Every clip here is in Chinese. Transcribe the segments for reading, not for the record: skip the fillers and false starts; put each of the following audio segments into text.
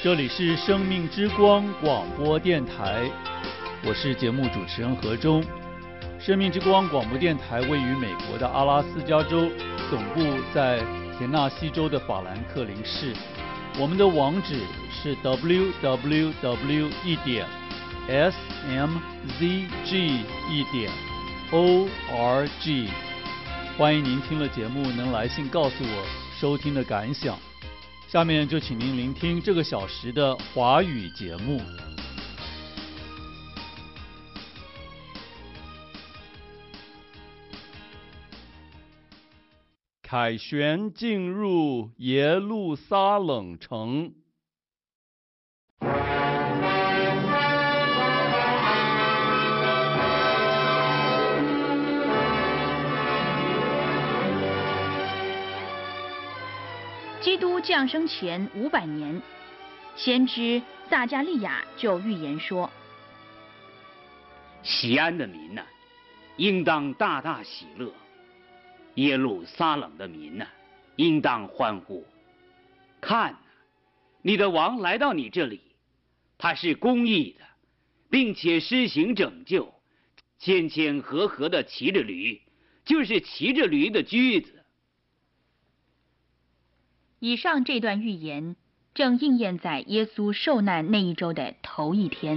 这里是生命之光广播电台，我是节目主持人何忠。生命之光广播电台位于美国的阿拉斯加州，总部在田纳西州的法兰克林市。我们的网址是 www.smzg.org。欢迎您听了节目能来信告诉我收听的感想。下面就请您聆听这个小时的华语节目。凯旋进入耶路撒冷城。 基督降生前500年，先知撒迦利亚就预言说： 西安的民呐，应当大大喜乐；耶路撒冷的民呐，应当欢呼。看呐，你的王来到你这里，他是公义的，并且施行拯救，谦谦和和的骑着驴，就是骑着驴的驹子。 以上这段预言正应验在耶稣受难那一周的头一天。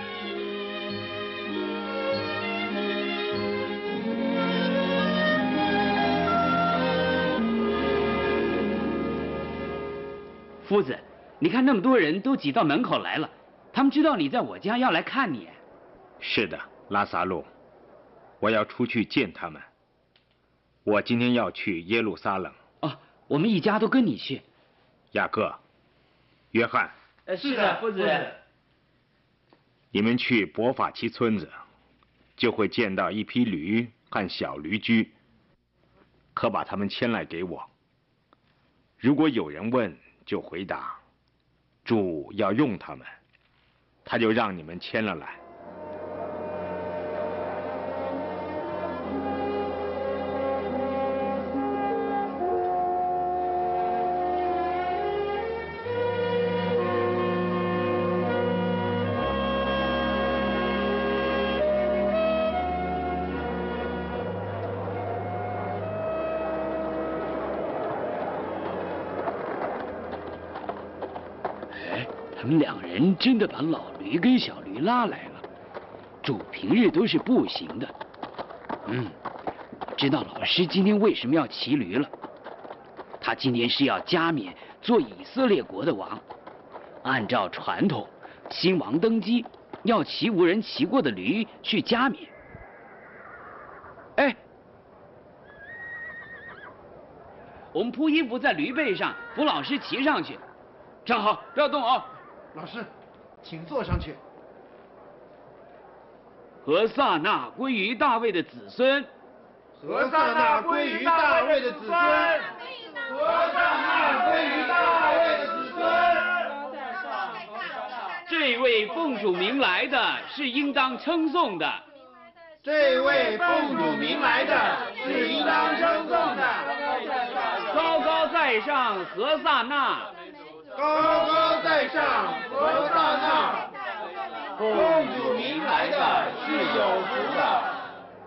夫子，你看那么多人都挤到门口来了，他们知道你在我家要来看你。 是的，拉撒路，我要出去见他们。我今天要去耶路撒冷。 我们一家都跟你去。 雅各、约翰。 是的，夫子。 你们去伯法其村子，就会见到一批驴和小驴驹，可把他们牵来给我。如果有人问，就回答，主要用他们，他就让你们牵了来。 他们两人真的把老驴跟小驴拉来了。主平日都是步行的。我知道老师今天为什么要骑驴了。他今天是要加冕做以色列国的王。按照传统，新王登基要骑无人骑过的驴去加冕。我们铺衣服在驴背上，扶老师骑上去。站好，不要动啊！ 老师，请坐上去。 何撒那归于大卫的子孙， 何撒那归于大卫的子孙，何撒那归于大卫的子孙。 这位奉主名来的是应当称颂的， 这位奉主名来的是应当称颂的。 高高在上，何撒那。 高高在上，何撒那，奉主名来的是有福的。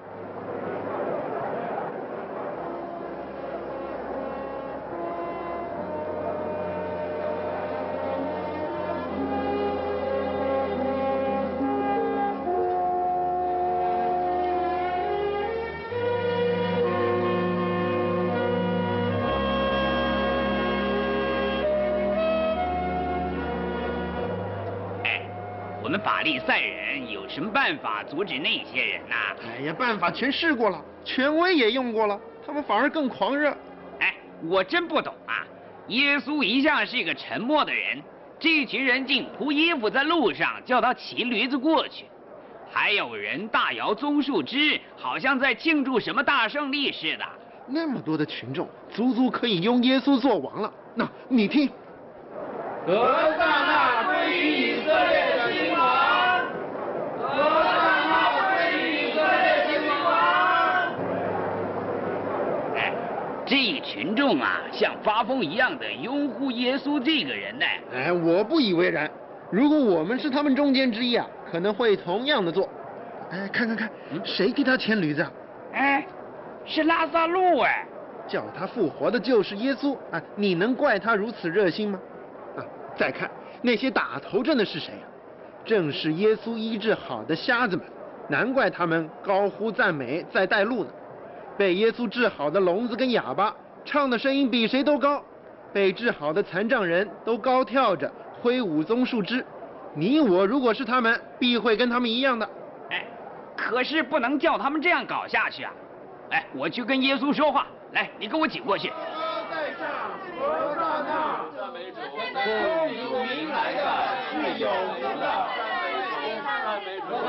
我们法利赛人有什么办法阻止那些人呢？ 办法全试过了，权威也用过了，他们反而更狂热。 我真不懂啊！耶稣一向是一个沉默的人，这群人竟铺衣服在路上，叫他骑驴子过去，还有人大摇棕树枝，好像在庆祝什么大胜利似的。 那么多的群众，足足可以拥耶稣做王了。那你听，何撒那归于以色列的君王，何撒那归于以色列君王。 这群众啊，像发疯一样的拥护耶稣这个人呢。 哎，我不以为然。如果我们是他们中间之一啊，可能会同样的做。哎，看，谁给他牵驴子啊？ 哎，是拉萨路哎。 叫他复活的就是耶稣啊！你能怪他如此热心吗？啊，再看那些打头阵的是谁啊？正是耶稣医治好的瞎子们，难怪他们高呼赞美在带路呢。被耶稣治好的聋子跟哑巴，唱的声音比谁都高；被治好的残障人都高跳着挥舞棕树枝。你我如果是他们，必会跟他们一样的。 哎，可是不能叫他们这样搞下去啊！哎，我去跟耶稣说话。来，你跟我挤过去。 在上，何大那，赞美主，奉主名来的是有福的。赞美主，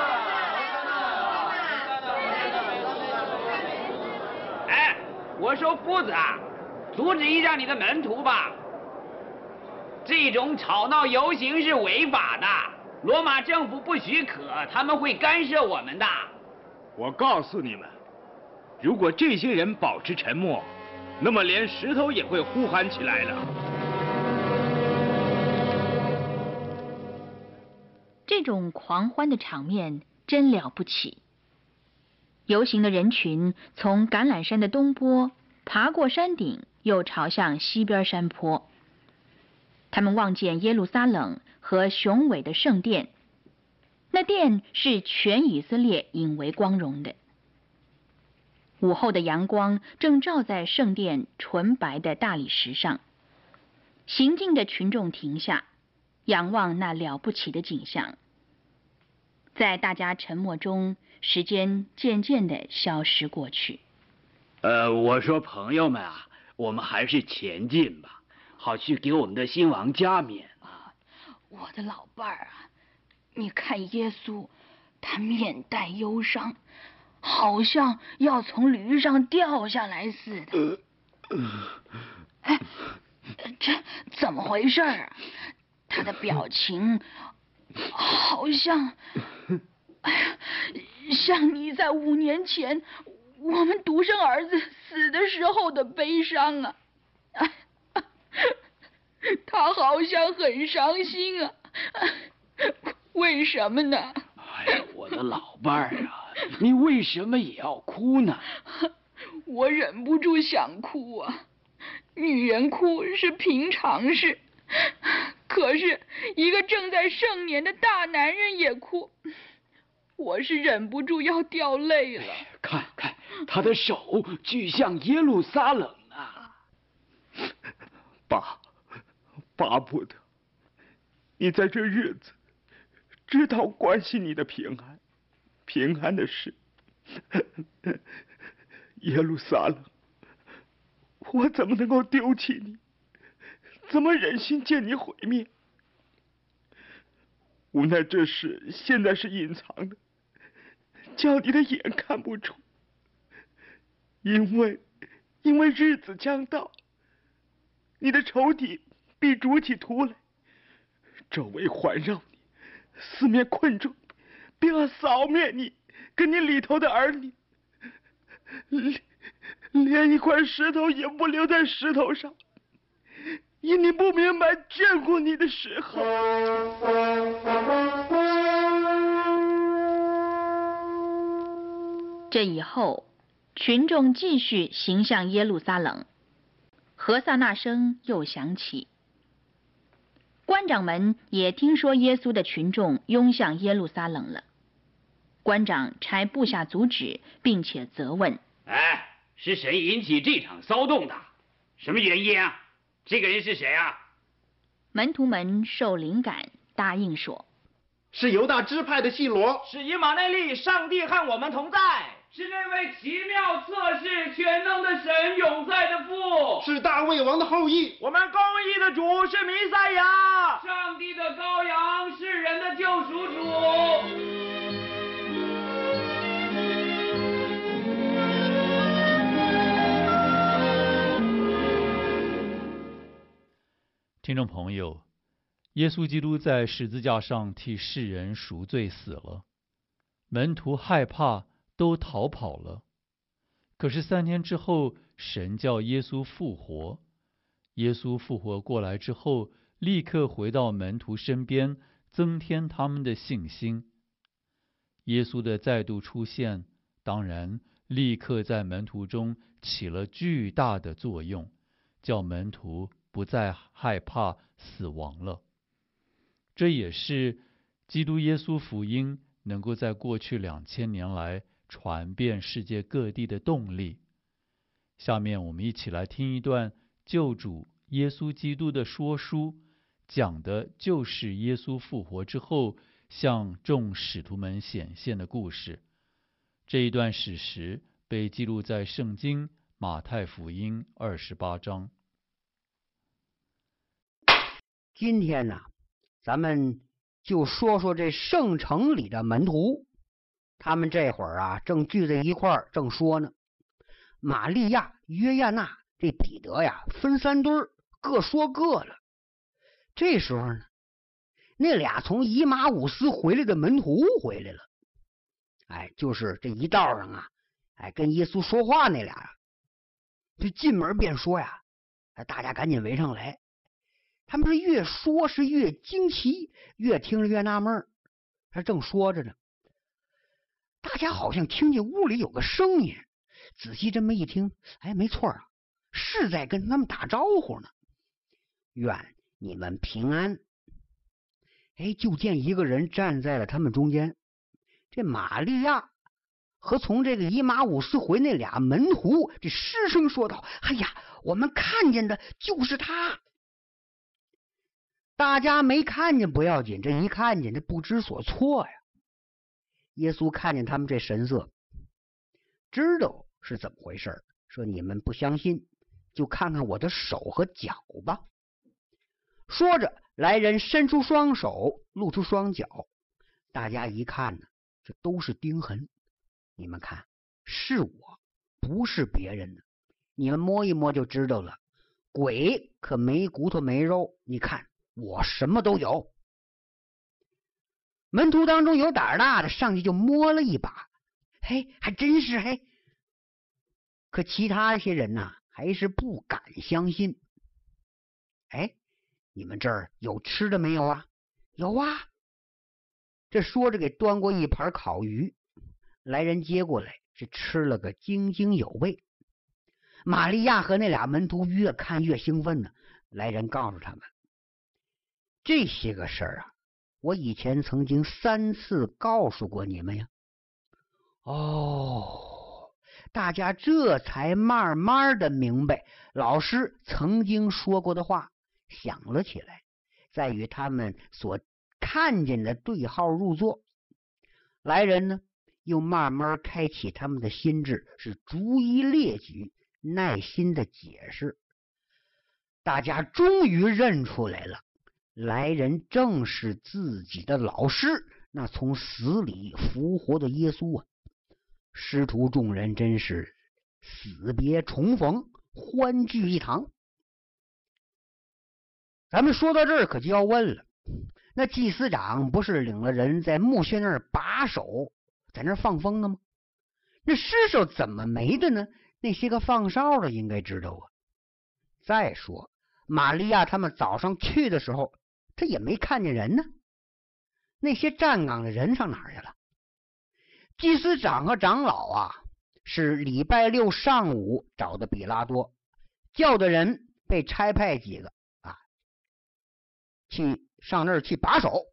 哎，我说夫子啊，阻止一下你的门徒吧。这种吵闹游行是违法的，罗马政府不许可，他们会干涉我们的。 我告诉你们。如果这些人保持沉默，那么连石头也会呼喊起来了。 这种狂欢的场面真了不起。游行的人群从橄榄山的东坡爬过山顶，又朝向西边山坡。他们望见耶路撒冷和雄伟的圣殿，那殿是全以色列引为光荣的。午后的阳光正照在圣殿纯白的大理石上，行进的群众停下，仰望那了不起的景象。在大家沉默中，时间渐渐地消失过去。 我说朋友们啊，我们还是前进吧，好去给我们的新王加冕啊。 我的老伴儿啊，你看耶稣，他面带忧伤，好像要从驴上掉下来似的。哎，这怎么回事啊？他的表情好像，哎呀，像你在5年前我们独生儿子死的时候的悲伤啊！他好像很伤心啊，为什么呢？ 哎呀，我的老伴儿啊，你为什么也要哭呢？ 我忍不住想哭啊，女人哭是平常事，可是一个正在盛年的大男人也哭，我是忍不住要掉泪了。 看看他的手举向耶路撒冷啊！ 巴不得你在这日子知道关心你的平安的事。耶路撒冷，我怎么能够丢弃你？怎么忍心见你毁灭？无奈这事现在是隐藏的，叫你的眼看不出。因为日子将到，你的仇敌必筑起土垒，周围环绕你，四面困住，并要扫灭你跟你里头的儿女，连一块石头也不留在石头上，因你不明白眷顾你的时候。 这以后，群众继续行向耶路撒冷，何塞那声又响起。官长们也听说耶稣的群众拥向耶路撒冷了。官长差部下阻止，并且责问： 哎，是谁引起这场骚动的？什么原因啊？这个人是谁啊？ 门徒们受灵感，答应说： 是犹大支派的细罗， 是以马内利，上帝和我们同在，是那位奇妙测试全能的神永在的父， 是大卫王的后裔， 我们公义的主是弥赛亚，上帝的羔羊是人的救赎主。 听众朋友，耶稣基督在十字架上替世人赎罪死了，门徒害怕，都逃跑了。 可是3天之后，神叫耶稣复活。耶稣复活过来之后，立刻回到门徒身边，增添他们的信心。耶稣的再度出现，当然立刻在门徒中起了巨大的作用，叫门徒不再害怕死亡了。这也是基督耶稣福音能够在过去2000年来传遍世界各地的动力。下面我们一起来听一段救主耶稣基督的说书，讲的就是耶稣复活之后向众使徒们显现的故事。这一段史实被记录在圣经马太福音28章。 今天呢，咱们就说说这圣城里的门徒。他们这会儿啊，正聚在一块儿，正说呢。玛利亚、约亚娜、这彼得呀，分3堆儿，各说各了。这时候呢，那俩从以马忤斯回来的门徒回来了。就是这一道上啊，跟耶稣说话那俩，就进门便说呀，大家赶紧围上来。他们是越说是越惊奇，越听着越纳闷。他正说着呢，大家好像听见屋里有个声音，仔细这么一听，没错啊，是在跟他们打招呼呢。愿你们平安。就见一个人站在了他们中间，这玛利亚和从这个以马忤斯回那俩门徒，这失声说道：“哎呀，我们看见的就是他。”大家没看见不要紧，这一看见这不知所措呀。耶稣看见他们这神色，知道是怎么回事，说：“你们不相信，就看看我的手和脚吧。”说着，来人伸出双手，露出双脚。大家一看呢，这都是钉痕。你们看，是我，不是别人的。你们摸一摸就知道了。鬼可没骨头没肉，你看我什么都有。门徒当中有胆大的，上去就摸了一把，还真是可其他一些人呢，还是不敢相信。你们这儿有吃的没有啊？有啊。这说着给端过一盘烤鱼，来人接过来，是吃了个津津有味。玛利亚和那俩门徒越看越兴奋呢。来人告诉他们，这些个事儿啊，我以前曾经3次告诉过你们呀。大家这才慢慢的明白老师曾经说过的话，想了起来，再与他们所看见的对号入座。来人呢，又慢慢开启他们的心智，是逐一列举，耐心的解释。大家终于认出来了，来人正是自己的老师，那从死里复活的耶稣啊！师徒众人真是死别重逢，欢聚一堂。咱们说到这儿可就要问了，那祭司长不是领了人在墓穴那儿把守，在那儿放风的吗？那尸首怎么没的呢？那些个放哨的应该知道啊。再说玛利亚他们早上去的时候，他也没看见人呢。那些站岗的人上哪儿去了？祭司长和长老啊，是礼拜6上午找的比拉多，叫的人被差派几个去上那儿去把守。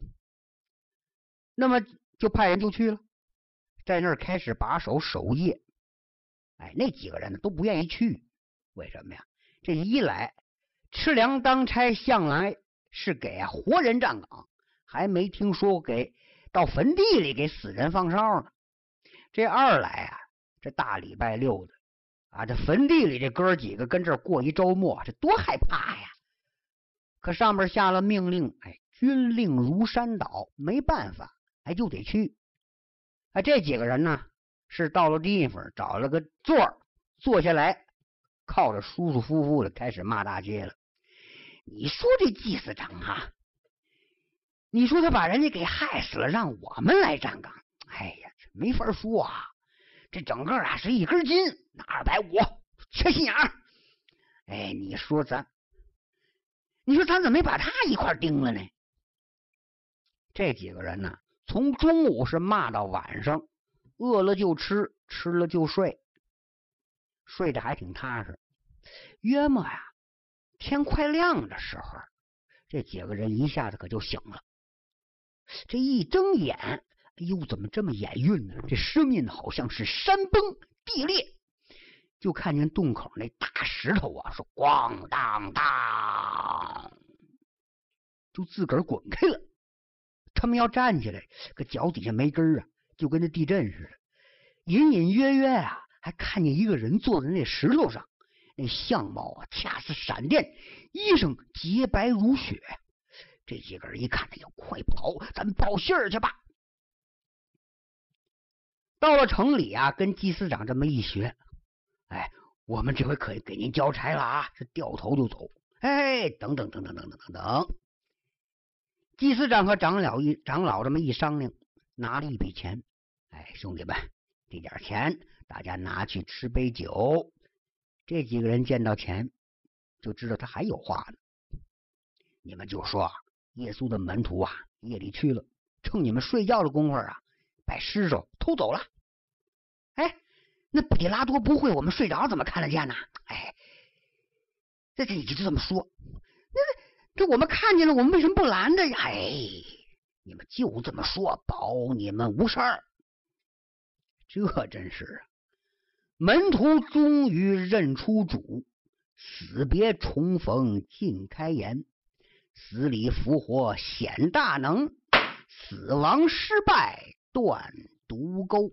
那么就派人就去了，在那儿开始把守守夜。那几个人呢都不愿意去，为什么呀？这一来吃粮当差向来是给活人站岗，还没听说给到坟地里给死人放哨呢。这二来这大礼拜6的这坟地里这哥几个跟这儿过一周末，这多害怕呀！可上面下了命令，军令如山倒，没办法，就得去。这几个人呢，是到了地方找了个座坐下来，靠着舒舒服服的开始骂大街了。你说这祭司长你说他把人家给害死了，让我们来站岗，这没法说啊。 这整个啊是一根筋，那250缺心眼儿。哎，你说咱怎么没把他一块盯了呢？这几个人呢，从中午是骂到晚上，饿了就吃，吃了就睡，睡得还挺踏实。约莫呀，天快亮的时候，这几个人一下子可就醒了。这一睁眼，哎呦，怎么这么眼晕呢？这声音好像是山崩地裂，就看见洞口那大石头啊，是咣当当，就自个儿滚开了。他们要站起来，可脚底下没根儿啊，就跟那地震似的。隐隐约约啊，还看见一个人坐在那石头上，那相貌啊恰似闪电，衣裳洁白如雪。这几个人一看，哎呀，快跑，咱报信儿去吧。到了城里啊，跟祭司长这么一学，哎，我们这回可以给您交差了啊！是掉头就走。哎，等等，祭司长和长老这么一商量，拿了一笔钱。哎，兄弟们，这点钱大家拿去吃杯酒。这几个人见到钱，就知道他还有话呢。你们就说，耶稣的门徒啊，夜里去了，趁你们睡觉的功夫啊，把尸首偷走了。哎，那比拉多不会我们睡着怎么看得见呢？哎，这你就这么说，这我们看见了，我们为什么不拦着呀？哎，你们就这么说，保你们无事儿。这真是门徒终于认出主，死别重逢尽开颜，死里复活显大能，死亡失败断毒钩。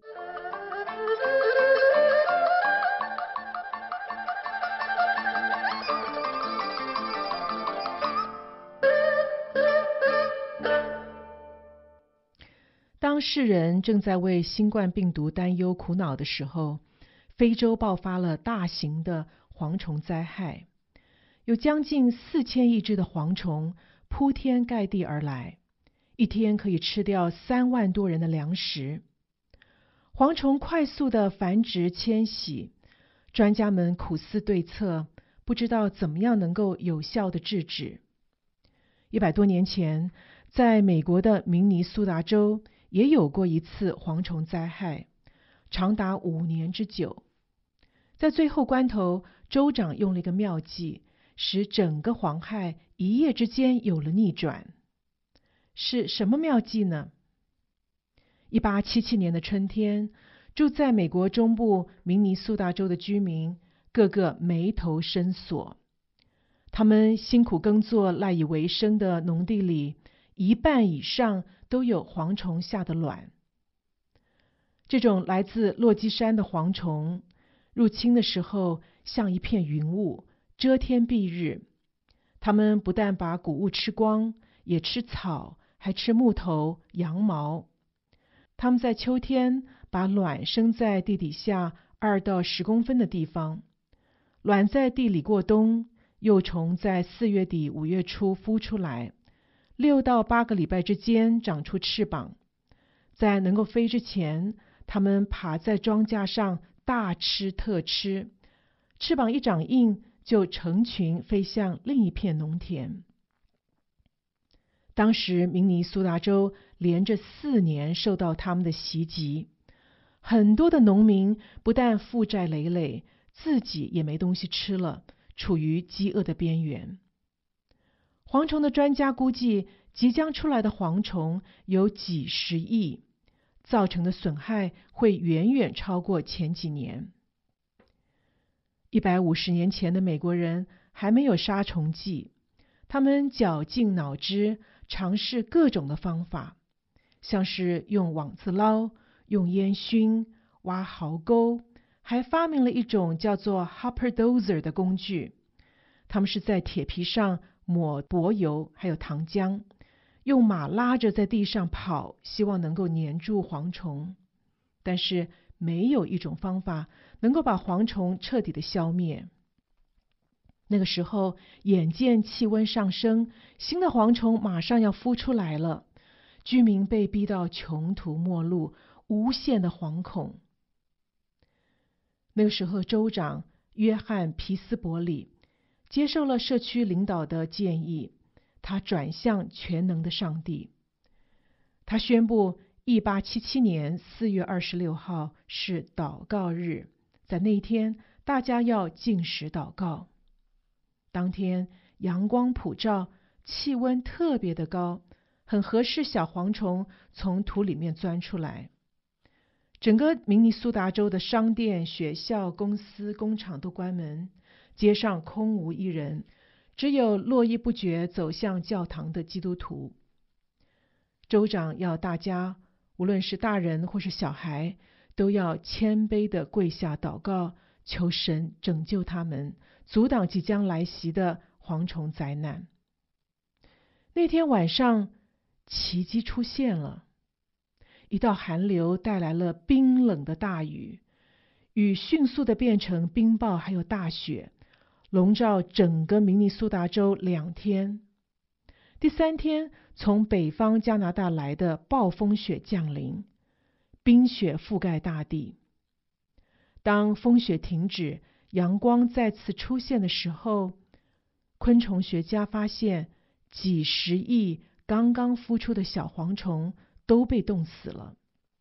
当世人正在为新冠病毒担忧苦恼的时候，非洲爆发了大型的蝗虫灾害，有将近4000亿只的蝗虫铺天盖地而来，一天可以吃掉3万多人的粮食。蝗虫快速的繁殖迁徙，专家们苦思对策，不知道怎么样能够有效的制止。100多年前，在美国的明尼苏达州也有过一次蝗虫灾害，长达5年之久。在最后关头，州长用了一个妙计，使整个蝗害一夜之间有了逆转。是什么妙计呢？1877年的春天，住在美国中部明尼苏达州的居民个个眉头深锁。他们辛苦耕作赖以为生的农地里，一半以上都有蝗虫下的卵。这种来自落基山的蝗虫入侵的时候，像一片云雾，遮天蔽日。它们不但把谷物吃光，也吃草，还吃木头、羊毛。它们在秋天把卵生在地底下2到10公分的地方，卵在地里过冬，幼虫在4月底5月初孵出来，6到8个礼拜之间长出翅膀。在能够飞之前，它们爬在庄稼上大吃特吃，翅膀一长硬，就成群飞向另一片农田。当时明尼苏达州连着4年受到他们的袭击，很多的农民不但负债累累，自己也没东西吃了，处于饥饿的边缘。蝗虫的专家估计，即将出来的蝗虫有几10亿，造成的损害会远远超过前几年。150年前的美国人还没有杀虫剂，他们绞尽脑汁，尝试各种的方法，像是用网子捞、用烟熏、挖壕沟，还发明了一种叫做 Hopper Dozer 的工具。他们是在铁皮上抹柏油还有糖浆，用马拉着在地上跑，希望能够黏住蝗虫。但是没有一种方法能够把蝗虫彻底的消灭。那个时候，眼见气温上升，新的蝗虫马上要孵出来了，居民被逼到穷途末路，无限的惶恐。 那个时候，州长约翰·皮斯伯里接受了社区领导的建议，他转向全能的上帝。他宣布1877年4月26号是祷告日，在那一天，大家要禁食祷告。当天阳光普照，气温特别的高，很合适小蝗虫从土里面钻出来。整个明尼苏达州的商店、学校、公司、工厂都关门，街上空无一人，只有络绎不绝走向教堂的基督徒。州长要大家，无论是大人或是小孩，都要谦卑地跪下祷告，求神拯救他们，阻挡即将来袭的蝗虫灾难。那天晚上，奇迹出现了。一道寒流带来了冰冷的大雨，雨迅速的变成冰雹还有大雪，笼罩整个明尼苏达州2天。第3天，从北方加拿大来的暴风雪降临，冰雪覆盖大地。当风雪停止，阳光再次出现的时候，昆虫学家发现几十亿刚刚孵出的小蝗虫都被冻死了。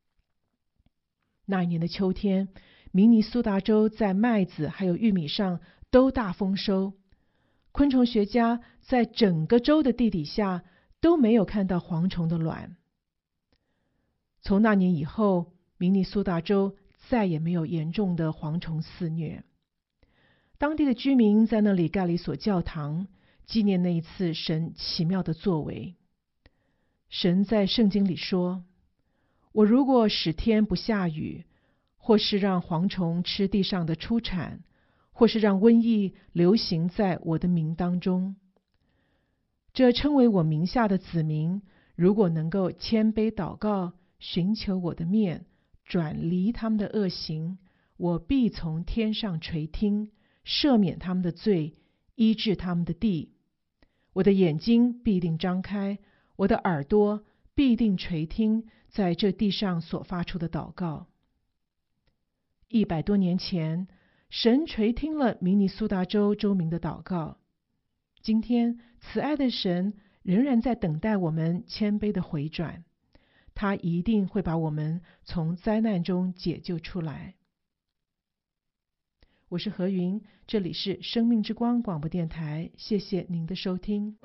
那一年的秋天，明尼苏达州在麦子还有玉米上都大丰收。昆虫学家在整个州的地底下都没有看到蝗虫的卵。从那年以后，明尼苏达州再也没有严重的蝗虫肆虐。当地的居民在那里盖了一所教堂，纪念那一次神奇妙的作为。神在圣经里说，我如果使天不下雨，或是让蝗虫吃地上的出产，或是让瘟疫流行在我的民当中，这称为我名下的子民，如果能够谦卑祷告，寻求我的面，转离他们的恶行，我必从天上垂听，赦免他们的罪，医治他们的地。我的眼睛必定张开，我的耳朵必定垂听在这地上所发出的祷告。100多年前，神垂听了明尼苏达州州民的祷告。今天，慈爱的神仍然在等待我们谦卑的回转，他一定会把我们从灾难中解救出来。我是何云，这里是生命之光广播电台，谢谢您的收听。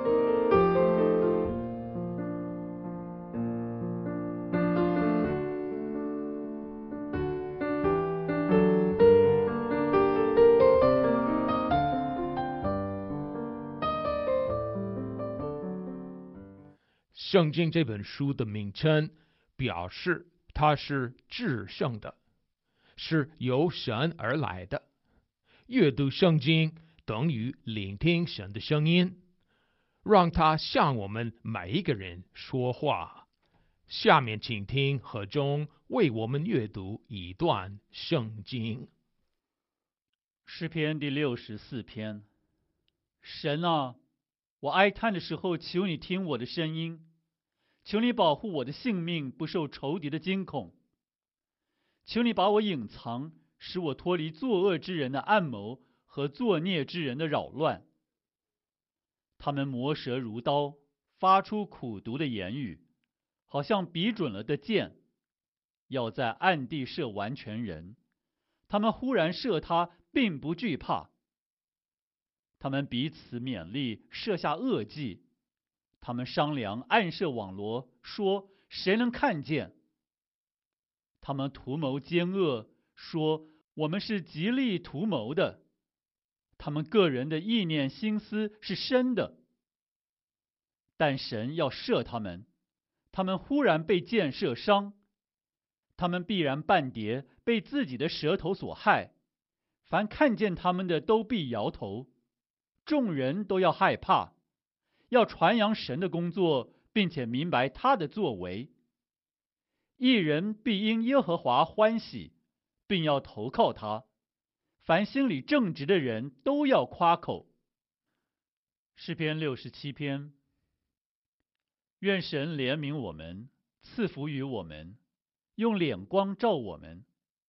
圣经这本书的名称表示它是至圣的，是由神而来的。阅读圣经等于聆听神的声音，让他向我们每一个人说话。下面请听何忠为我们阅读一段圣经。 诗篇第64篇。神啊，我哀叹的时候，求你听我的声音，求你保护我的性命不受仇敌的惊恐，求你把我隐藏，使我脱离作恶之人的暗谋和作孽之人的扰乱。他们磨舌如刀，发出苦毒的言语，好像比准了的箭，要在暗地射完全人。他们忽然射他，并不惧怕。他们彼此勉励，设下恶计。他们商量，暗设网罗，说谁能看见？他们图谋奸恶，说我们是极力图谋的。他们个人的意念心思是深的，但神要射他们，他们忽然被箭射伤。他们必然半跌，被自己的舌头所害。凡看见他们的都必摇头，众人都要害怕。要传扬神的工作，并且明白他的作为。一人必因耶和华欢喜，并要投靠他。凡心里正直的人都要夸口。诗篇67篇。愿神怜悯我们，赐福于我们，用脸光照我们，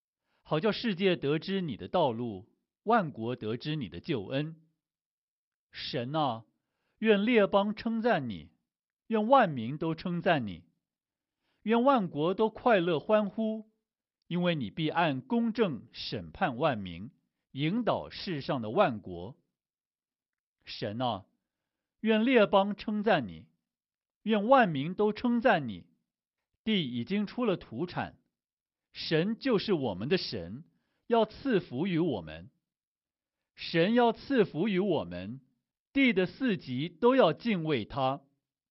好叫世界得知你的道路，万国得知你的救恩。神啊，愿列邦称赞你，愿万民都称赞你，愿万国都快乐欢呼，因为你必按公正审判万民，引导世上的万国。神啊，愿列邦称赞你，愿万民都称赞你。地已经出了土产，神就是我们的神，要赐福于我们。神要赐福于我们，地的四极都要敬畏他。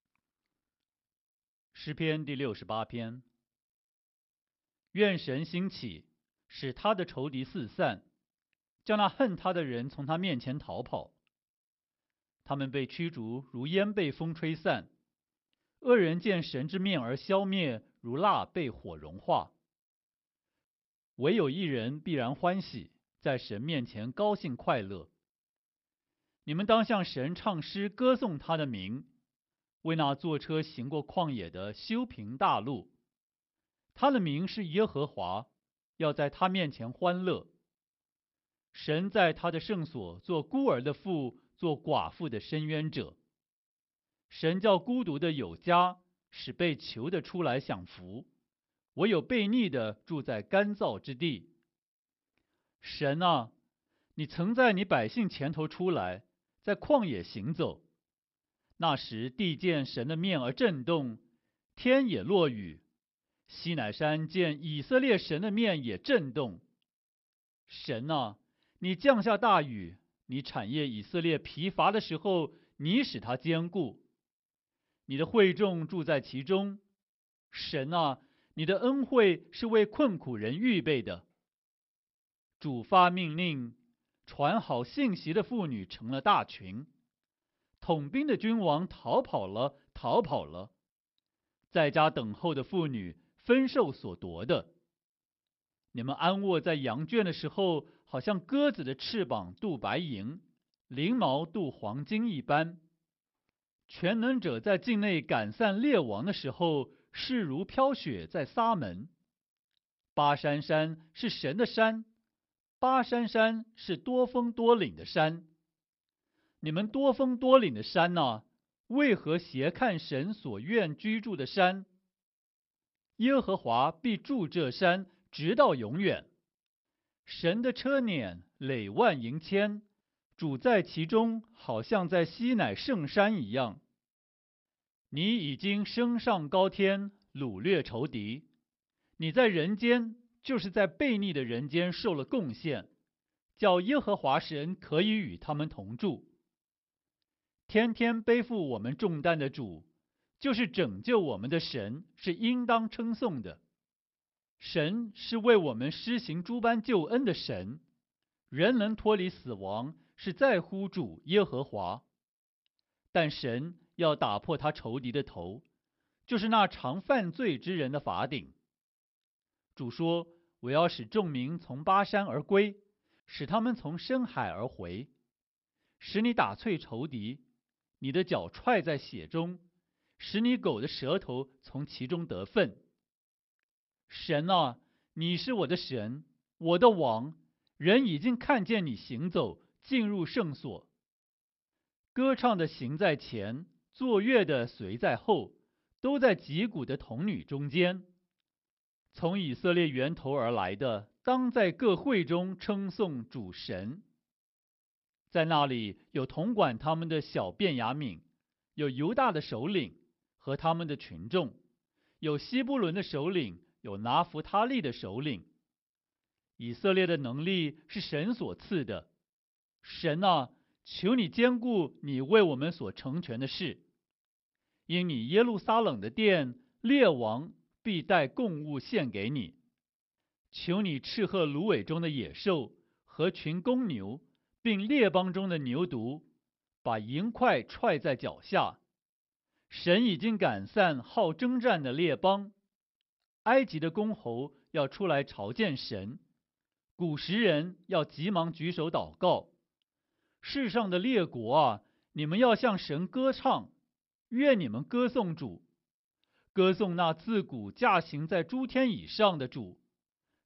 诗篇第68篇。愿神兴起，使他的仇敌四散，叫那恨他的人从他面前逃跑。他们被驱逐，如烟被风吹散；恶人见神之面而消灭，如蜡被火融化。唯有一人必然欢喜，在神面前高兴快乐。你们当向神唱诗，歌颂他的名，为那坐车行过旷野的修平大路。他的名是耶和华，要在他面前欢乐。神在他的圣所做孤儿的父，做寡妇的伸冤者。神叫孤独的有家，使被囚的出来享福，唯有悖逆的住在干燥之地。神啊，你曾在你百姓前头出来，在旷野行走。那时地见神的面而震动，天也落雨，西乃山见以色列神的面也震动。神啊，你降下大雨，你产业以色列疲乏的时候，你使他坚固。你的会众住在其中。神啊，你的恩惠是为困苦人预备的。主发命令，传好信息的妇女成了大群。统兵的君王逃跑了，逃跑了。在家等候的妇女分受所夺的。你们安卧在羊圈的时候，好像鸽子的翅膀镀白银，翎毛镀黄金一般。全能者在境内赶散列王的时候，势如飘雪在撒门。巴珊山是神的山，巴珊山是多峰多岭的山。你们多峰多岭的山啊，为何斜看神所愿居住的山？耶和华必住这山，直到永远。神的车辇累万盈千，主在其中，好像在西乃圣山一样。你已经升上高天，掳掠仇敌。你在人间，就是在悖逆的人间受了贡献，叫耶和华神可以与他们同住。天天背负我们重担的主，就是拯救我们的神，是应当称颂的。神是为我们施行诸般救恩的神，人能脱离死亡，是在乎主耶和华。但神要打破他仇敌的头，就是那常犯罪之人的法顶。主说：我要使众民从巴山而归，使他们从深海而回，使你打碎仇敌，你的脚踹在血中，使你狗的舌头从其中得分。神啊，你是我的神，我的王，人已经看见你行走，进入圣所。歌唱的行在前，作乐的随在后，都在击鼓的童女中间。从以色列源头而来的，当在各会中称颂主神。在那里有统管他们的小便雅悯，有犹大的首领和他们的群众，有西布伦的首领，有拿弗他利的首领。以色列的能力是神所赐的。神啊，求你坚固你为我们所成全的事。因你耶路撒冷的殿，列王必带供物献给你。求你斥喝芦苇中的野兽和群公牛，并列邦中的牛犊，把银块踹在脚下。神已经赶散好征战的列邦。埃及的公侯要出来朝见神，古时人要急忙举手祷告。世上的列国啊，你们要向神歌唱，愿你们歌颂主，歌颂那自古驾行在诸天以上的主，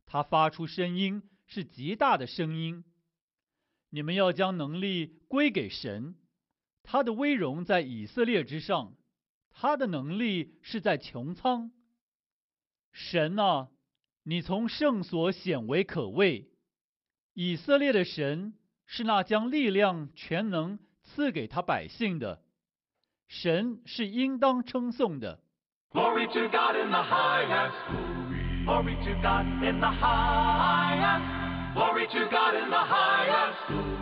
他发出声音是极大的声音。你们要将能力归给神，他的威荣在以色列之上，他的能力是在穹苍。神啊，你从圣所显为可畏。以色列的神是那将力量全能赐给他百姓的，神是应当称颂的。 Glory to God in the highest. Glory to God in the highest. Glory to God in the highest.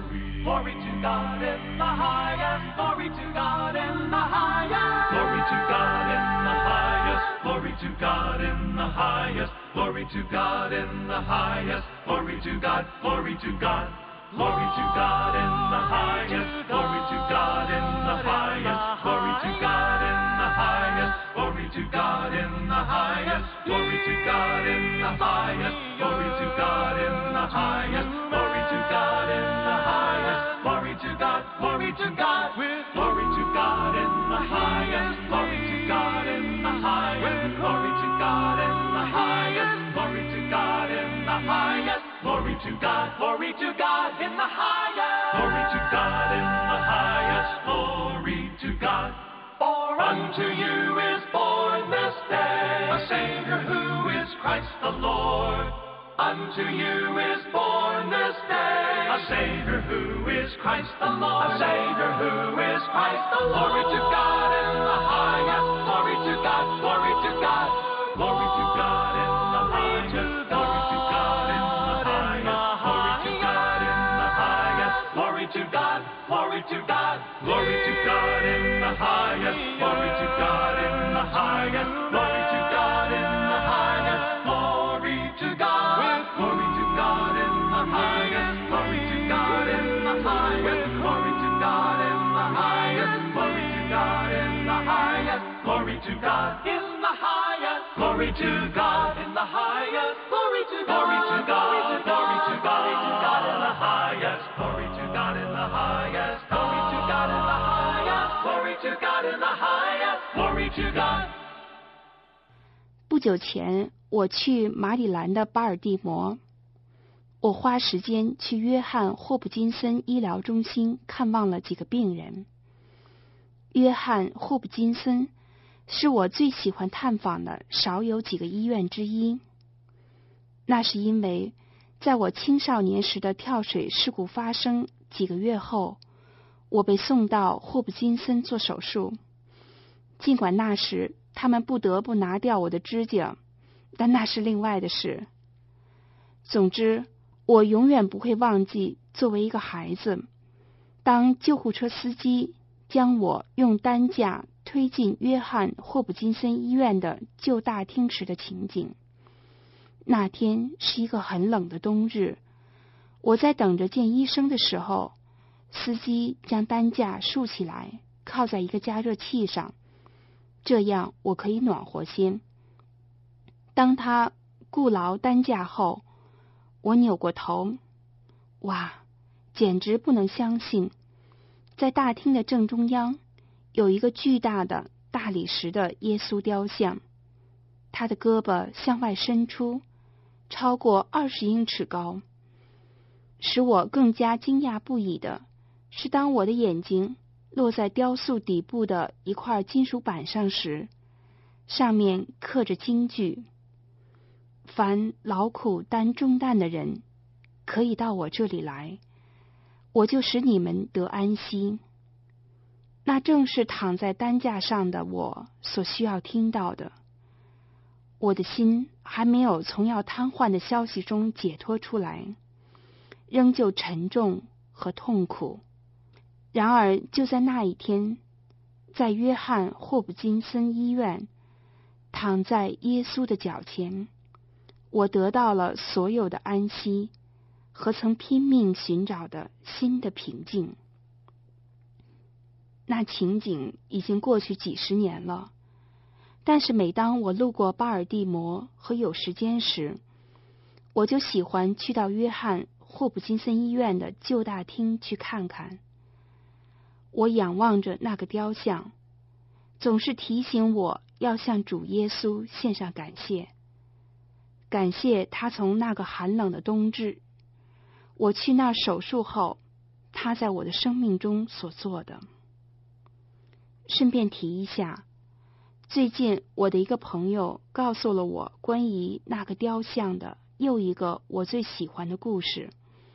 Glory to God in the highest. Glory to God in the highest. Glory to God in the highest. Glory to God in the highest. Glory to God in the highest. Glory to God. Glory to God. Glory to God in the highest. Glory to God in the highest. Glory to God in the highest. Glory to God in the highest. Glory to God in the highest. Glory to God in the highest. Glory to God in the highest. Glory to God. Glory to God. Glory to God in the highest. Glory to God in the highest. Glory to God in the highest. Glory to God in the highest. Glory to God. Glory to God in the highest. Glory to God in the highest. Glory to God. For unto you is born this day a Savior who is Christ the Lord. Unto you is born this day a Savior who is Christ the Lord. A Savior who is Christ the Lord. Glory to God in the highest. Glory to God. Glory to God. Glory to God in the highest. Glory to God in the highest. Glory to God in the highest. Glory to God. Glory to God. Glory to God in the highest. Glory to God in the highest. Glory to God in the highest. Glory to God. Glory to God in the highest. Glory to God in the highest. Glory to God in the highest. Glory to God in the highest. Glory to God in the highest. Glory to God in the highest. Glory to God. Glory to God. Glory to God in the highest. Glory to God in the highest. Glory to God in the highest. Glory to God in the highest. Glory to God. 不久前，我去马里兰的巴尔的摩，我花时间去约翰霍普金森医疗中心看望了几个病人。约翰霍普金森是我最喜欢探访的少有几个医院之一。那是因为在我青少年时的跳水事故发生几个月后，我被送到霍普金森做手术。尽管那时他们不得不拿掉我的指甲，但那是另外的事。总之，我永远不会忘记作为一个孩子，当救护车司机将我用担架推进约翰霍普金森医院的旧大厅时的情景。那天是一个很冷的冬日，我在等着见医生的时候，司机将担架竖起来，靠在一个加热器上，这样我可以暖和些。当他固牢担架后，我扭过头，哇，简直不能相信，在大厅的正中央有一个巨大的大理石的耶稣雕像，他的胳膊向外伸出，超过20英尺高。使我更加惊讶不已的是，当我的眼睛落在雕塑底部的一块金属板上时，上面刻着金句：凡劳苦担重担的人，可以到我这里来，我就使你们得安息。那正是躺在担架上的我所需要听到的。我的心还没有从要瘫痪的消息中解脱出来，仍旧沉重和痛苦。然而就在那一天，在约翰霍普金森医院，躺在耶稣的脚前，我得到了所有的安息和曾拼命寻找的新的平静。那情景已经过去几十年了，但是每当我路过巴尔的摩和有时间时，我就喜欢去到约翰霍普金森医院的旧大厅去看看。我仰望着那个雕像，总是提醒我要向主耶稣献上感谢。 感谢他从那个寒冷的冬至，我去那手术后，他在我的生命中所做的。顺便提一下，最近我的一个朋友告诉了我关于那个雕像的又一个我最喜欢的故事。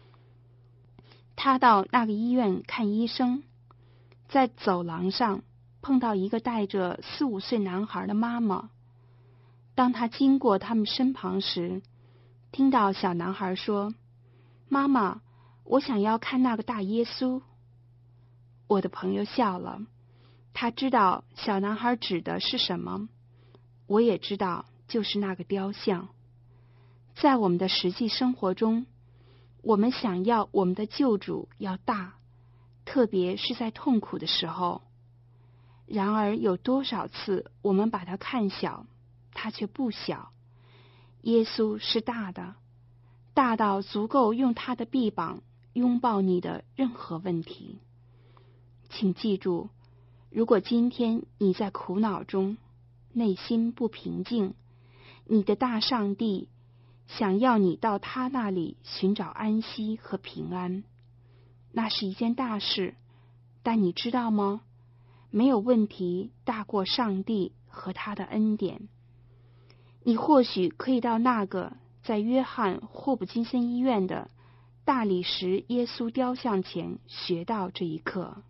他到那个医院看医生，在走廊上碰到一个带着4、5岁男孩的妈妈。当他经过他们身旁时，听到小男孩说：“妈妈，我想要看那个大耶稣。”我的朋友笑了，他知道小男孩指的是什么，我也知道就是那个雕像。在我们的实际生活中，我们想要我们的救主要大，特别是在痛苦的时候。然而有多少次我们把它看小，它却不小。耶稣是大的，大到足够用他的臂膀拥抱你的任何问题。请记住，如果今天你在苦恼中，内心不平静，你的大上帝想要你到他那里寻找安息和平安，那是一件大事。但你知道吗？没有问题大过上帝和他的恩典。你或许可以到那个在约翰霍普金森医院的大理石耶稣雕像前学到这一课。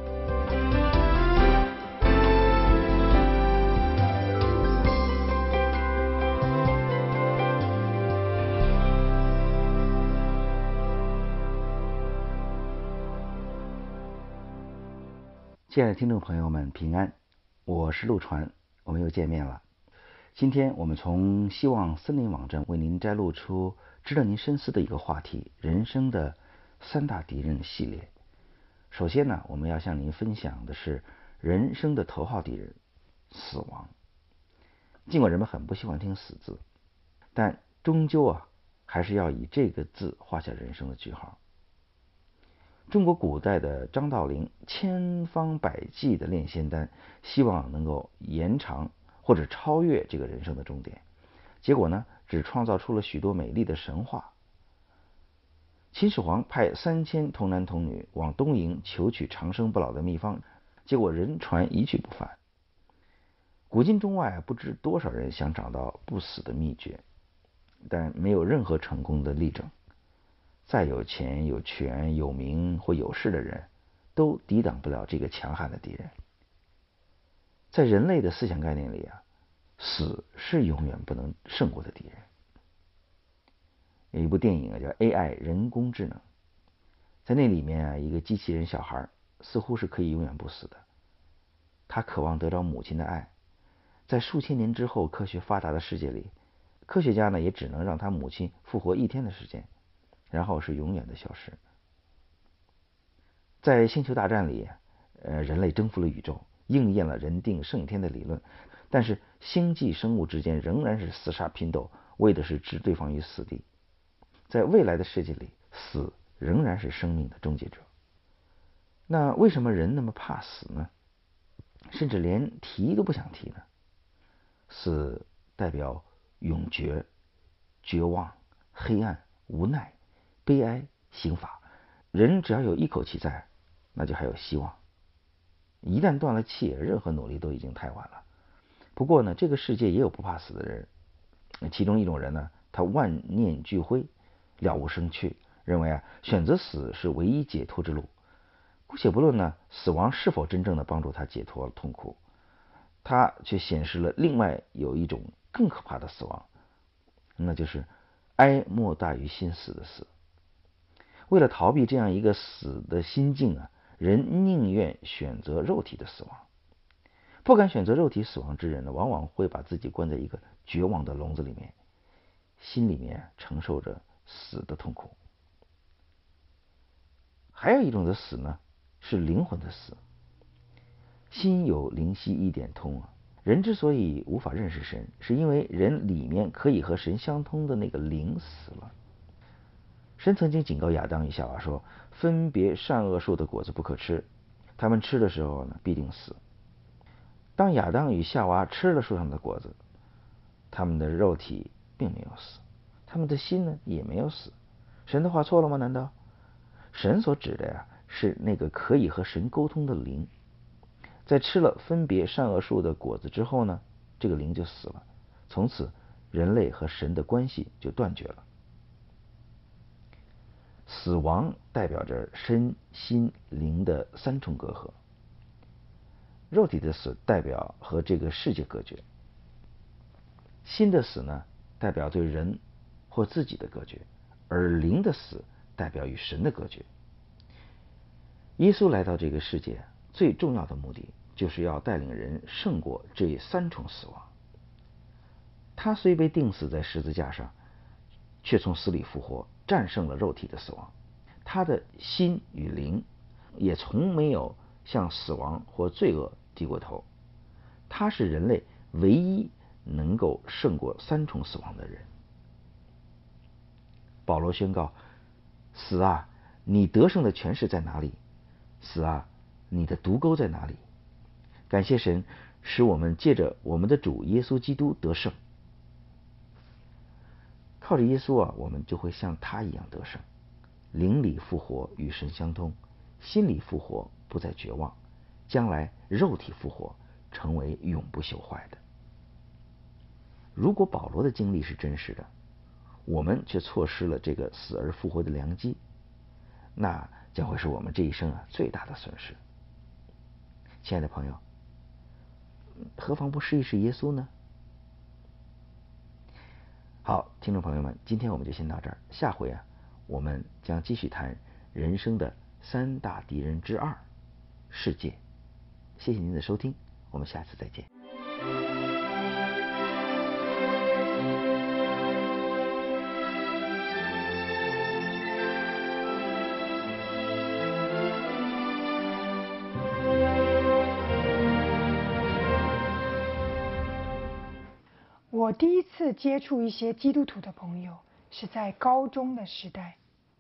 亲爱的听众朋友们，平安，我是陆传，我们又见面了。今天我们从希望森林网站为您摘录出值得您深思的一个话题：人生的3大敌人系列。首先呢，我们要向您分享的是人生的头号敌人——死亡。尽管人们很不喜欢听死字，但终究还是要以这个字画下人生的句号。中国古代的张道陵千方百计的炼仙丹，希望能够延长或者超越这个人生的终点，结果呢，只创造出了许多美丽的神话。秦始皇派3000童男童女往东瀛求取长生不老的秘方，结果人传一去不返。古今中外不知多少人想找到不死的秘诀，但没有任何成功的例证。再有钱有权有名或有势的人，都抵挡不了这个强悍的敌人。在人类的思想概念里死是永远不能胜过的敌人。有一部电影叫 AI 人工智能，在那里面一个机器人小孩似乎是可以永远不死的。他渴望得到母亲的爱，在数千年之后科学发达的世界里，科学家呢也只能让他母亲复活1天的时间，然后是永远的消失。在星球大战里，人类征服了宇宙，应验了人定胜天的理论，但是星际生物之间仍然是厮杀拼斗，为的是置对方于死地。在未来的世界里，死仍然是生命的终结者。那为什么人那么怕死呢？甚至连提都不想提呢？死代表永绝、绝望、黑暗、无奈、悲哀、刑罚。人只要有一口气在，那就还有希望。一旦断了气，任何努力都已经太晚了。不过呢，这个世界也有不怕死的人。其中一种人呢，他万念俱灰，了无生趣，认为选择死是唯一解脱之路。姑且不论呢，死亡是否真正的帮助他解脱痛苦，他却显示了另外有一种更可怕的死亡，那就是哀莫大于心死的死。为了逃避这样一个死的心境人宁愿选择肉体的死亡。不敢选择肉体死亡之人呢，往往会把自己关在一个绝望的笼子里面，心里面承受着死的痛苦。还有一种的死呢，是灵魂的死。心有灵犀一点通人之所以无法认识神，是因为人里面可以和神相通的那个灵死了。神曾经警告亚当与夏娃说，分别善恶树的果子不可吃，他们吃的时候呢，必定死。当亚当与夏娃吃了树上的果子，他们的肉体并没有死， 他们的心呢也没有死。神的话错了吗？难道？神所指的呀，是那个可以和神沟通的灵。在吃了分别善恶树的果子之后呢，这个灵就死了，从此人类和神的关系就断绝了。死亡代表着身心灵的三重隔阂。肉体的死代表和这个世界隔绝，心的死呢代表对人或自己的隔绝，而灵的死代表与神的隔绝。耶稣来到这个世界最重要的目的就是要带领人胜过这三重死亡。他虽被钉死在十字架上，却从死里复活，战胜了肉体的死亡。他的心与灵也从没有向死亡或罪恶低过头。他是人类唯一能够胜过三重死亡的人。保罗宣告：死啊，你得胜的权势在哪里？死啊，你的毒钩在哪里？感谢神，使我们借着我们的主耶稣基督得胜。靠着耶稣啊，我们就会像他一样得胜。灵里复活，与神相通；心里复活，不再绝望；将来肉体复活，成为永不朽坏的。如果保罗的经历是真实的，我们却错失了这个死而复活的良机，那将会是我们这一生最大的损失。亲爱的朋友，何妨不试一试耶稣呢？好，听众朋友们，今天我们就先到这儿，下回我们将继续谈人生的三大敌人之二——世界。谢谢您的收听，我们下次再见。 我第一次接触一些基督徒的朋友是在高中的时代，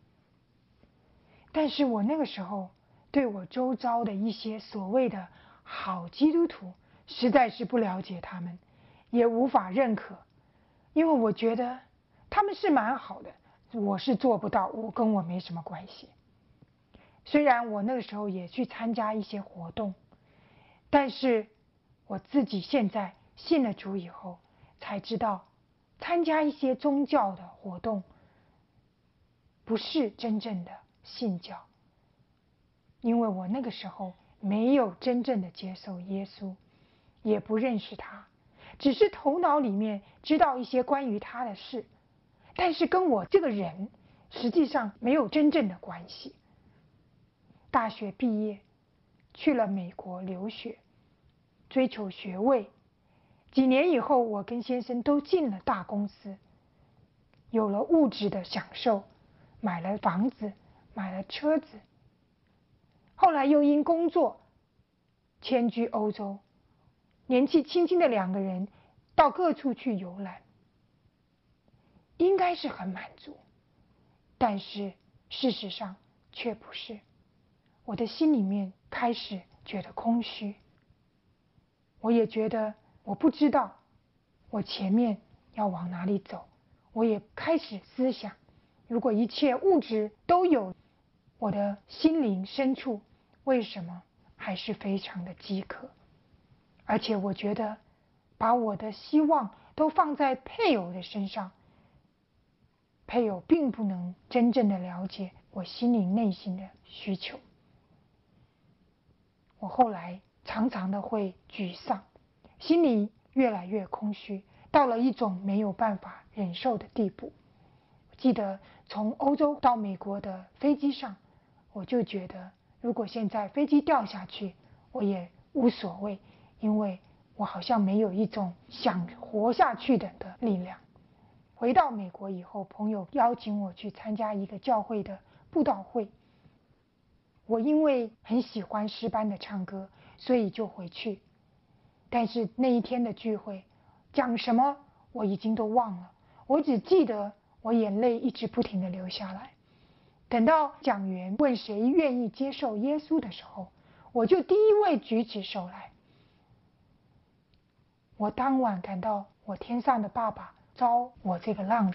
但是我那个时候对我周遭的一些所谓的好基督徒实在是不了解他们，也无法认可，因为我觉得他们是蛮好的，我是做不到，跟我没什么关系。虽然我那个时候也去参加一些活动，但是我自己现在信了主以后才知道，参加一些宗教的活动不是真正的信教，因为我那个时候没有真正的接受耶稣，也不认识他，只是头脑里面知道一些关于他的事，但是跟我这个人实际上没有真正的关系。大学毕业去了美国留学，追求学位，几年以后我跟先生都进了大公司，有了物质的享受，买了房子，买了车子，后来又因工作迁居欧洲，年纪轻轻的两个人到各处去游览，应该是很满足，但是事实上却不是。我的心里面开始觉得空虚，我也觉得我不知道我前面要往哪里走，我也开始思想，如果一切物质都有，我的心灵深处为什么还是非常的饥渴？而且我觉得把我的希望都放在配偶的身上，配偶并不能真正的了解我心灵内心的需求。我后来常常的会沮丧，心里越来越空虚，到了一种没有办法忍受的地步。记得从欧洲到美国的飞机上，我就觉得如果现在飞机掉下去，我也无所谓，因为我好像没有一种想活下去的力量。回到美国以后，朋友邀请我去参加一个教会的布道会，我因为很喜欢诗班的唱歌，所以就回去。但是那一天的聚会讲什么我已经都忘了，我只记得我眼泪一直不停地流下来。等到讲员问谁愿意接受耶稣的时候，我就第一位举起手来。我当晚感到我天上的爸爸召我这个浪子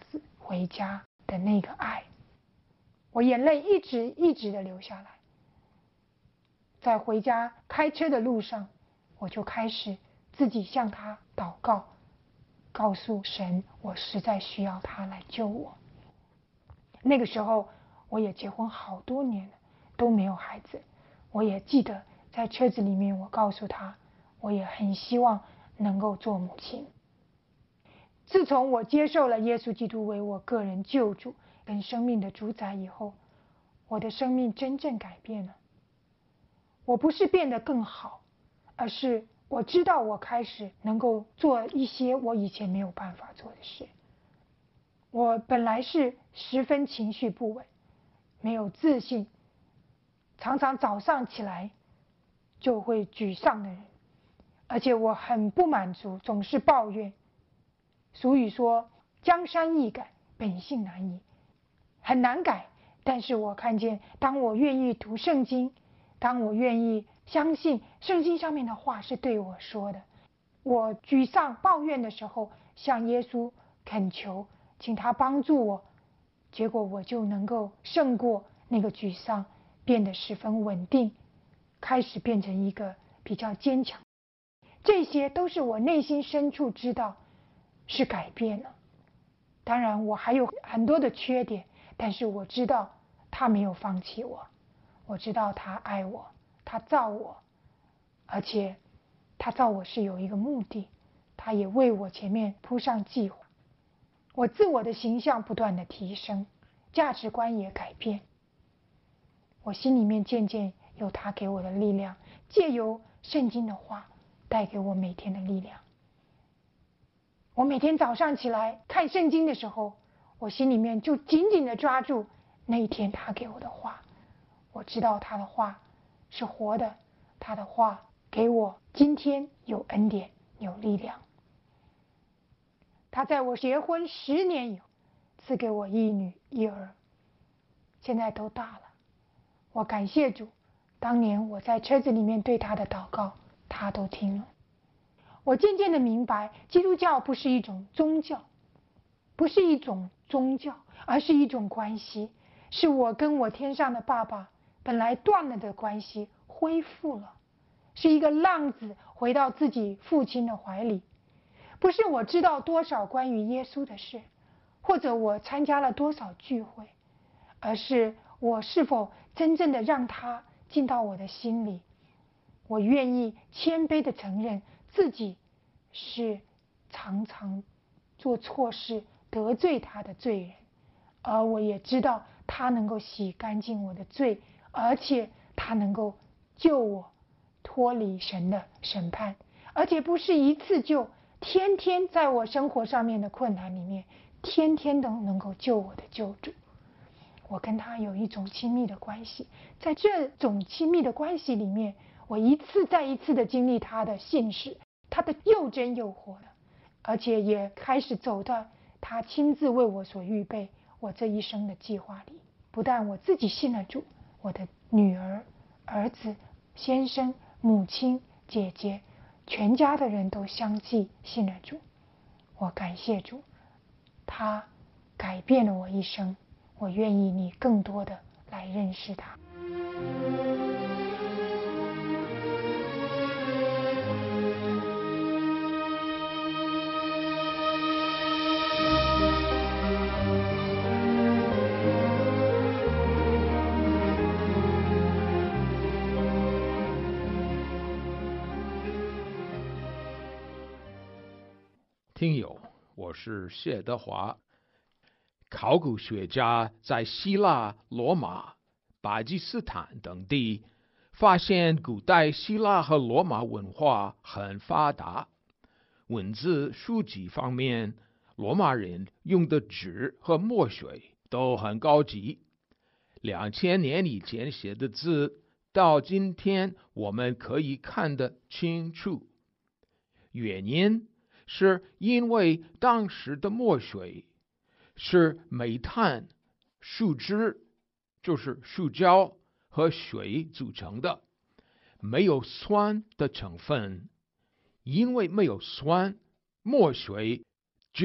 回家的那个爱。我眼泪一直的流下来。在回家开车的路上，我就开始自己向他祷告，告诉神，我实在需要他来救我。那个时候我也结婚好多年了，都没有孩子。我也记得在车子里面，我告诉他，我也很希望能够做母亲。自从我接受了耶稣基督为我个人救主跟生命的主宰以后，我的生命真正改变了。我不是变得更好，而是我知道我开始能够做一些我以前没有办法做的事。我本来是十分情绪不稳，没有自信，常常早上起来就会沮丧的人，而且我很不满足，总是抱怨。俗语说江山易改，本性难移，很难改。但是我看见，当我愿意读圣经，当我愿意相信圣经上面的话是对我说的，我沮丧抱怨的时候，向耶稣恳求，请他帮助我，结果我就能够胜过那个沮丧，变得十分稳定，开始变成一个比较坚强。这些都是我内心深处知道是改变了。当然我还有很多的缺点，但是我知道他没有放弃我，我知道他爱我，他造我，而且他造我是有一个目的，他也为我前面铺上计划。我自我的形象不断的提升，价值观也改变，我心里面渐渐有他给我的力量，借由圣经的话带给我每天的力量。我每天早上起来看圣经的时候，我心里面就紧紧的抓住那一天他给我的话，我知道他的话是活的，他的话给我今天有恩典，有力量。他在我结婚10年以后赐给我1女1儿，现在都大了。我感谢主，当年我在车子里面对他的祷告，他都听了。我渐渐的明白，基督教不是一种宗教，不是一种宗教，而是一种关系，是我跟我天上的爸爸本来断了的关系恢复了，是一个浪子回到自己父亲的怀里。不是我知道多少关于耶稣的事，或者我参加了多少聚会，而是我是否真正的让他进到我的心里。我愿意谦卑的承认自己是常常做错事得罪他的罪人，而我也知道他能够洗干净我的罪，而且他能够救我脱离神的审判，而且不是一次救，天天在我生活上面的困难里面，天天都能够救我的救主。我跟他有一种亲密的关系，在这种亲密的关系里面，我一次再一次的经历他的信实，他的又真又活的，而且也开始走到他亲自为我所预备我这一生的计划里。不但我自己信了主，我的女儿、儿子、先生、母亲、姐姐，全家的人都相继信了主。我感谢主，他改变了我一生，我愿意你更多的来认识他。 听友，我是谢德华。考古学家在希腊、罗马、巴基斯坦等地发现，古代希腊和罗马文化很发达。文字、书籍方面，罗马人用的纸和墨水都很高级。2000年以前写的字，到今天我们可以看得清楚。原因是因为当时的墨水是煤炭、树脂，就是树胶和水组成的，没有酸的成分。因为没有酸，墨水就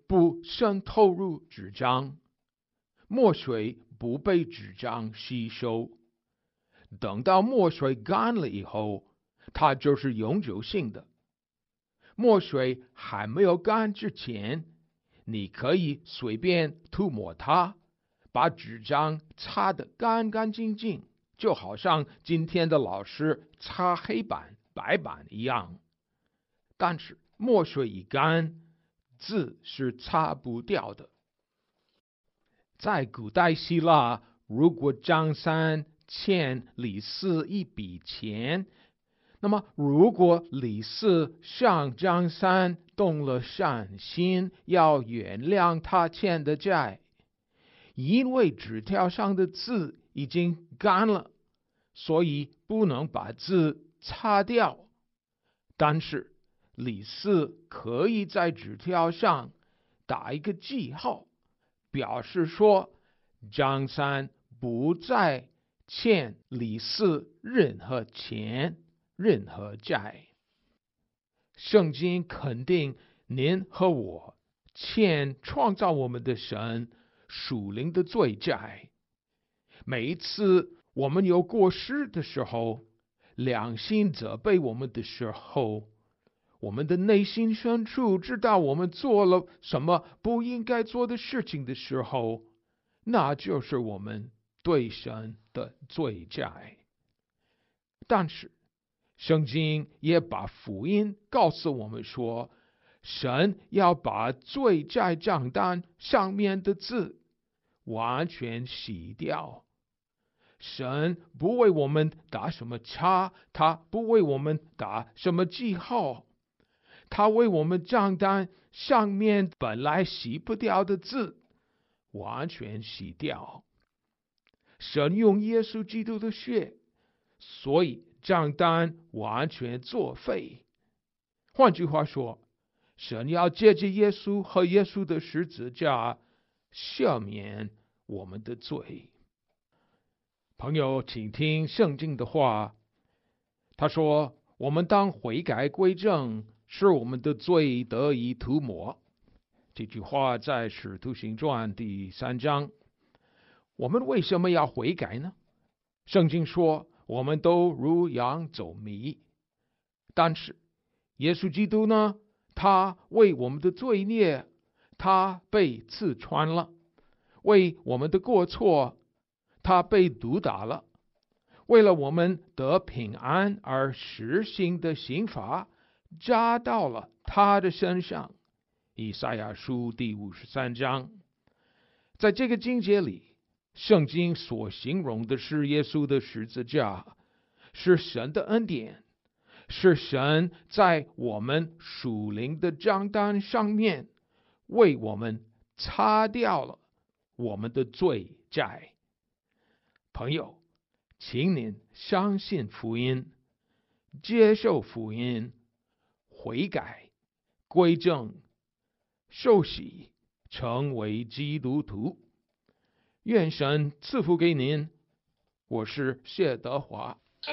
不渗透入纸张，墨水不被纸张吸收。等到墨水干了以后，它就是永久性的。墨水还没有干之前，你可以随便涂抹它，把纸张擦得干干净净，就好像今天的老师擦黑板、白板一样。但是墨水一干，字是擦不掉的。在古代希腊，如果张三欠李四一笔钱，那么如果李四向张三动了善心，要原谅他欠的债，因为纸条上的字已经干了，所以不能把字擦掉。但是李四可以在纸条上打一个记号，表示说张三不再欠李四任何钱、任何债。圣经肯定您和我欠创造我们的神属灵的罪债。每一次我们有过失的时候，良心责备我们的时候，我们的内心深处知道我们做了什么不应该做的事情的时候，那就是我们对神的罪债。但是圣经也把福音告诉我们说，神要把罪债账单上面的字完全洗掉。神不为我们打什么叉，他不为我们打什么记号，他为我们账单上面本来洗不掉的字完全洗掉。神用耶稣基督的血，所以账单完全作废。换句话说，神要借着耶稣和耶稣的十字架赦免我们的罪。朋友，请听圣经的话，他说我们当悔改归正，使我们的罪得以涂抹。这句话在使徒行传第3章。我们为什么要悔改呢？圣经说我们都如羊走迷，但是耶稣基督呢，他为我们的罪孽，他被刺穿了；为我们的过错，他被毒打了。为了我们得平安而实行的刑罚，加到了他的身上。以赛亚书第53章。在这个经节里，圣经所形容的是耶稣的十字架，是神的恩典，是神在我们属灵的账单上面为我们擦掉了我们的罪债。朋友，请您相信福音，接受福音，悔改归正，受洗，成为基督徒。愿神赐福给您。我是谢德华。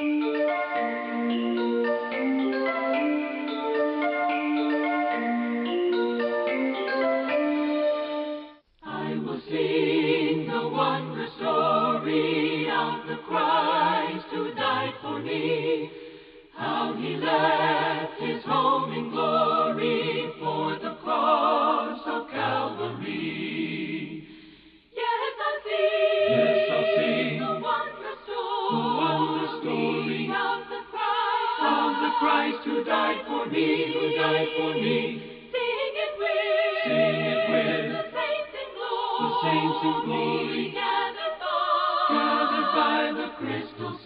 I will sing the wondrous story of the Christ who died for me, how he left his home in glory for the cross of Calvary. Yes, I'll sing the wondrous story of the Christ who died for me, Sing it with the saints in glory, gathered by the crystal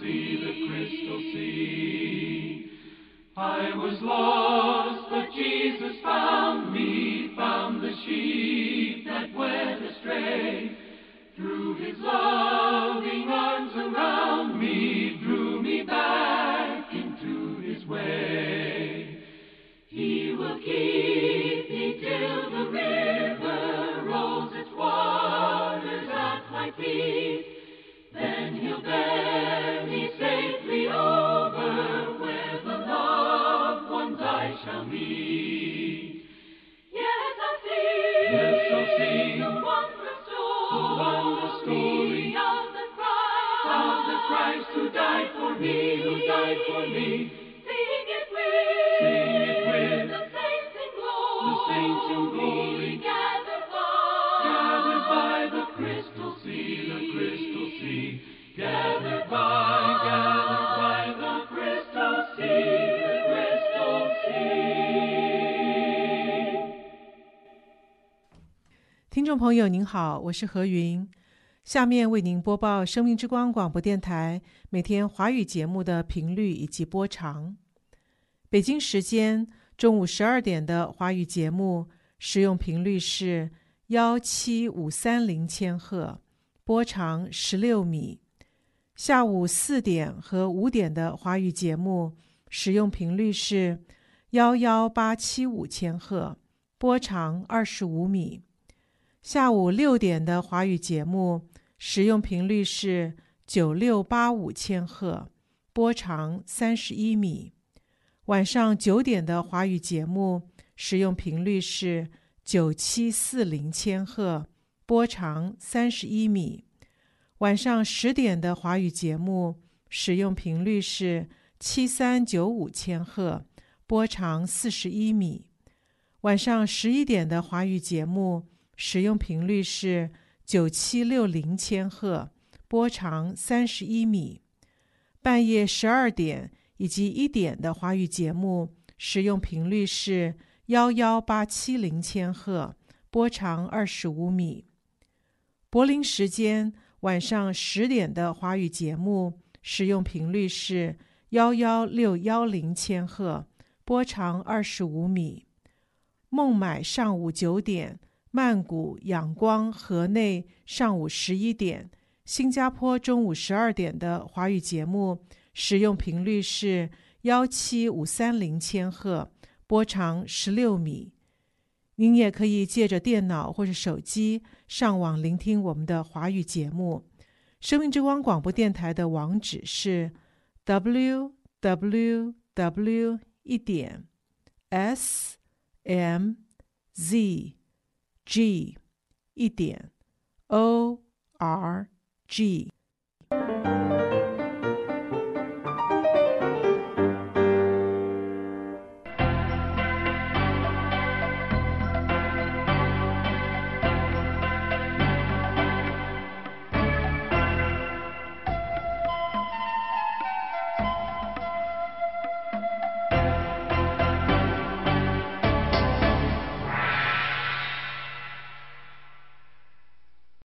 sea. I was lost, but Jesus found me, found the sheep that went astray. Threw his loving arms around me, drew me back into his way. He will keep me till the river rolls its waters at my feet. Then he'll bear me safely over where the loved ones I shall meet. Yes, I'll sing. He who died for me. Sing it with the saints in glory. The saints in glory. Gathered by the crystal sea. The crystal sea. Gathered by the crystal sea. The crystal sea. 听众朋友您好，我是何云，下面为您播报生命之光广播电台每天华语节目的频率以及播长。北京时间中午12点的华语节目使用频率是17530千赫，波长16米。下午4点和5点的华语节目使用频率是11875千赫，波长25米。下午6点的华语节目使用频率是9685千赫，波长31米。晚上9点的华语节目使用频率是9740千赫，波长31米。晚上10点的华语节目使用频率是7395千赫，波长41米。晚上11点的华语节目使用频率是9760千赫，波长31米。半夜12点以及1点的华语节目使用频率是11870千赫，波长25米。柏林时间晚上10点的华语节目使用频率是11610千赫，波长25米。孟买上午9点，曼谷、仰光、河内上午11点，新加坡中午12点的华语节目使用频率是17530千赫，波长16米。您也可以借着电脑或是手机上网聆听我们的华语节目。生命之光广播电台的网址是 www.smz.org。